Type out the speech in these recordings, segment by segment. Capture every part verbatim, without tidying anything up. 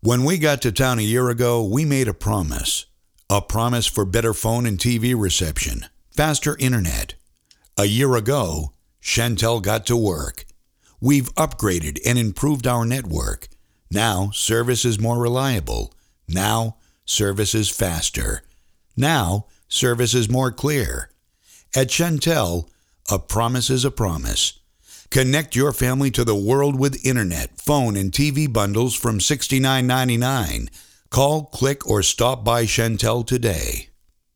When we got to town a year ago, we made a promise. A promise for better phone and T V reception, faster internet. A year ago, Shentel got to work. We've upgraded and improved our network. Now, service is more reliable. Now, service is faster. Now, service is more clear. At Shentel, a promise is a promise. Connect your family to the world with internet, phone, and T V bundles from sixty-nine ninety-nine. Call, click, or stop by Shentel today.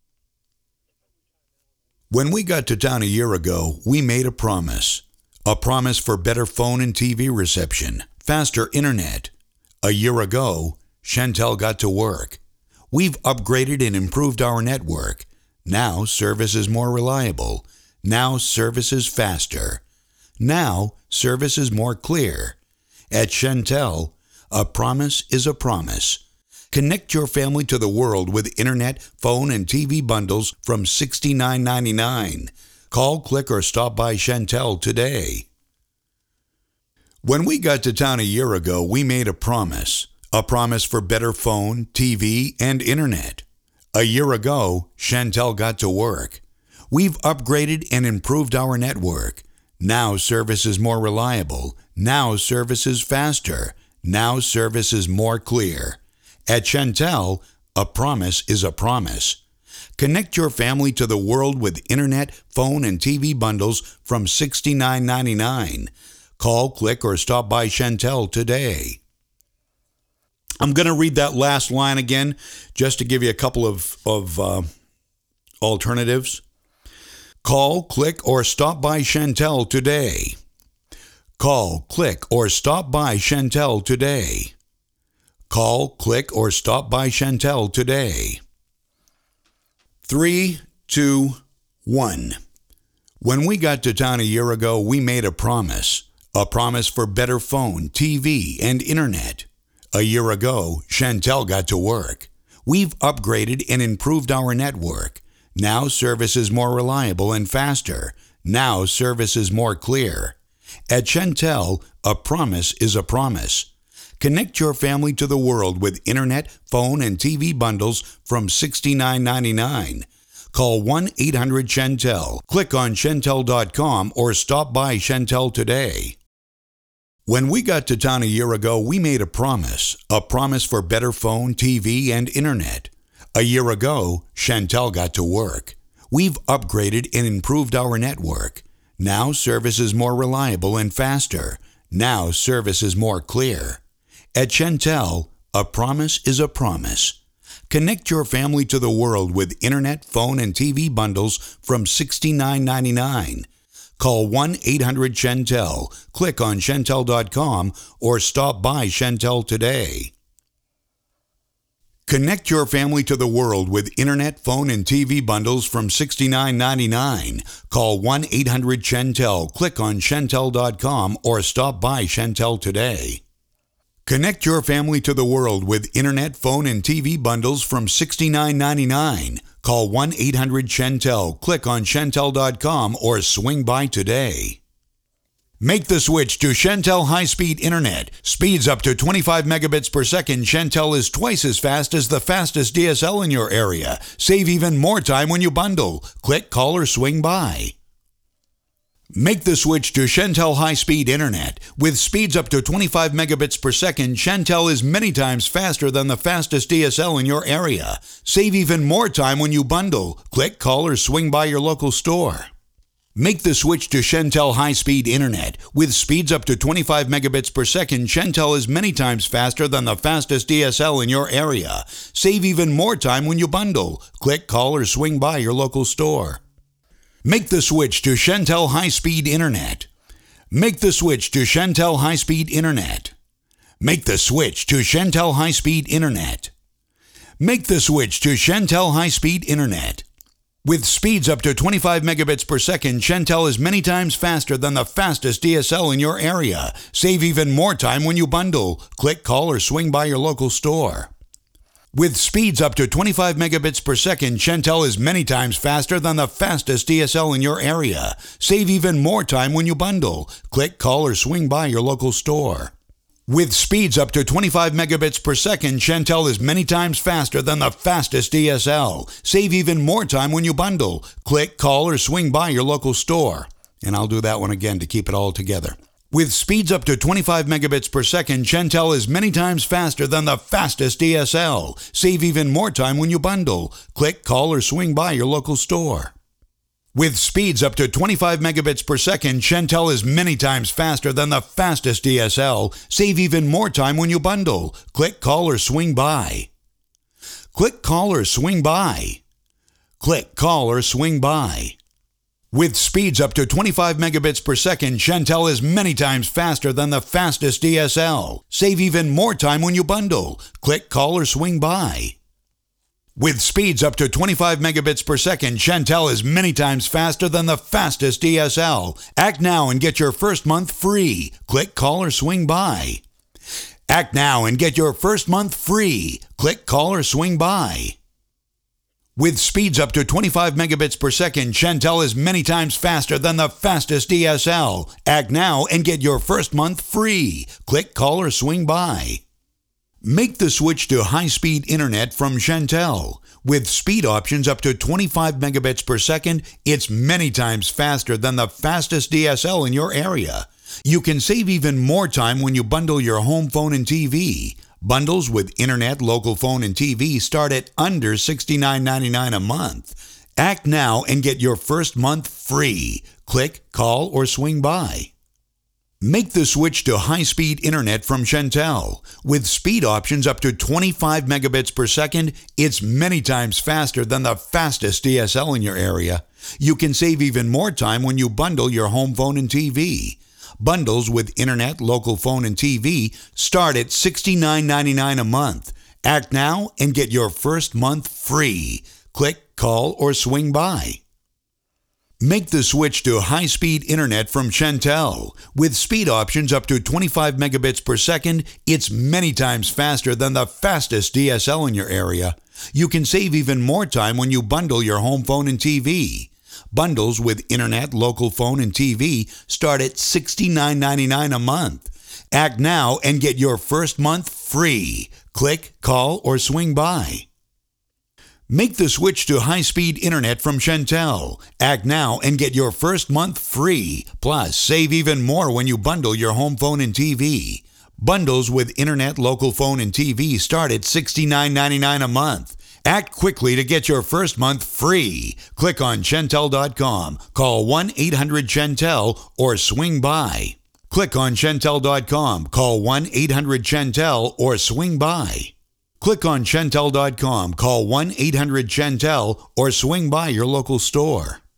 When we got to town a year ago, we made a promise. A promise for better phone and T V reception, faster internet. A year ago, Shentel got to work. We've upgraded and improved our network. Now, service is more reliable. Now, service is faster. Now, service is more clear. At Shentel, a promise is a promise. Connect your family to the world with internet, phone, and T V bundles from sixty-nine ninety-nine. Call, click, or stop by Shentel today. When we got to town a year ago, we made a promise. A promise for better phone, T V, and internet. A year ago, Shentel got to work. We've upgraded and improved our network. Now service is more reliable. Now service is faster. Now service is more clear. At Shentel, a promise is a promise. Connect your family to the world with internet, phone, and T V bundles from sixty-nine ninety-nine. Call, click, or stop by Shentel today. I'm going to read that last line again just to give you a couple of, of uh, alternatives. Call, click, or stop by Shentel today. Call, click, or stop by Shentel today. Call, click, or stop by Shentel today. Three, two, one. When we got to town a year ago, we made a promise. A promise for better phone, T V, and internet. A year ago, Shentel got to work. We've upgraded and improved our network. Now service is more reliable and faster. Now service is more clear. At Shentel, a promise is a promise. Connect your family to the world with internet, phone, and T V bundles from sixty-nine ninety-nine. Call one eight hundred Shentel, click on Shentel dot com, or stop by Shentel today. When we got to town a year ago, we made a promise. A promise for better phone, T V, and internet. A year ago, Shentel got to work. We've upgraded and improved our network. Now service is more reliable and faster. Now service is more clear. At Shentel, a promise is a promise. Connect your family to the world with internet, phone, and T V bundles from sixty-nine ninety-nine. Call one eight hundred Shentel, click on Shentel dot com, or stop by Shentel today. Connect your family to the world with internet, phone, and T V bundles from sixty-nine ninety-nine. Call one eight hundred Shentel, click on Shentel dot com, or stop by Shentel today. Connect your family to the world with internet, phone, and T V bundles from sixty-nine ninety-nine. Call one eight hundred Shentel, click on Shentel dot com, or swing by today. Make the switch to Shentel high-speed internet. Speeds up to twenty-five megabits per second. Shentel is twice as fast as the fastest D S L in your area. Save even more time when you bundle. Click, call, or swing by. Make the switch to Shentel high-speed internet. With speeds up to twenty-five megabits per second, Shentel is many times faster than the fastest D S L in your area. Save even more time when you bundle. Click, call, or swing by your local store. Make the switch to Shentel high-speed internet. With speeds up to twenty-five megabits per second, Shentel is many times faster than the fastest D S L in your area. Save even more time when you bundle. Click, call, or swing by your local store. Make the switch to Shentel high-speed internet. Make the switch to Shentel high-speed internet. Make the switch to Shentel high-speed internet. Make the switch to Shentel high-speed internet. With speeds up to twenty-five megabits per second, Shentel is many times faster than the fastest D S L in your area. Save even more time when you bundle. Click, call, or swing by your local store. With speeds up to twenty-five megabits per second, Shentel is many times faster than the fastest D S L in your area. Save even more time when you bundle. Click, call, or swing by your local store. With speeds up to twenty-five megabits per second, Shentel is many times faster than the fastest D S L. Save even more time when you bundle. Click, call, or swing by your local store. And I'll do that one again to keep it all together. With speeds up to twenty-five megabits per second, Shentel is many times faster than the fastest D S L. Save even more time when you bundle. Click, call, or swing by your local store. With speeds up to twenty-five megabits per second, Shentel is many times faster than the fastest D S L. Save even more time when you bundle. Click, call, or swing by. Click, call, or swing by. Click, call, or swing by. With speeds up to twenty-five megabits per second, Shentel is many times faster than the fastest D S L. Save even more time when you bundle. Click, call, or swing by. With speeds up to twenty-five megabits per second, Shentel is many times faster than the fastest D S L. Act now and get your first month free. Click, call, or swing by. Act now and get your first month free. Click, call, or swing by. With speeds up to twenty-five megabits per second, Shentel is many times faster than the fastest D S L. Act now and get your first month free. Click, call, or swing by. Make the switch to high-speed internet from Shentel. With speed options up to twenty-five megabits per second, it's many times faster than the fastest D S L in your area. You can save even more time when you bundle your home phone and T V. Bundles with internet, local phone, and T V start at under sixty-nine ninety-nine a month. Act now and get your first month free. Click, call, or swing by. Make the switch to high-speed internet from Shentel. With speed options up to twenty-five megabits per second, it's many times faster than the fastest D S L in your area. You can save even more time when you bundle your home phone and T V. Bundles with internet, local phone, and T V start at sixty-nine ninety-nine a month. Act now and get your first month free. Click, call, or swing by. Make the switch to high-speed internet from Shentel. With speed options up to twenty-five megabits per second, it's many times faster than the fastest D S L in your area. You can save even more time when you bundle your home phone and T V. Bundles with internet, local phone, and T V start at sixty-nine ninety-nine a month. Act now and get your first month free. Click, call, or swing by. Make the switch to high-speed internet from Shentel. Act now and get your first month free. Plus, save even more when you bundle your home phone and T V. Bundles with internet, local phone, and T V start at sixty-nine ninety-nine a month. Act quickly to get your first month free. Click on Shentel dot com, call one eight hundred Shentel, or swing by. Click on Shentel dot com, call one eight hundred Shentel, or swing by. Click on Shentel dot com, call one eight hundred Shentel, or swing by your local store.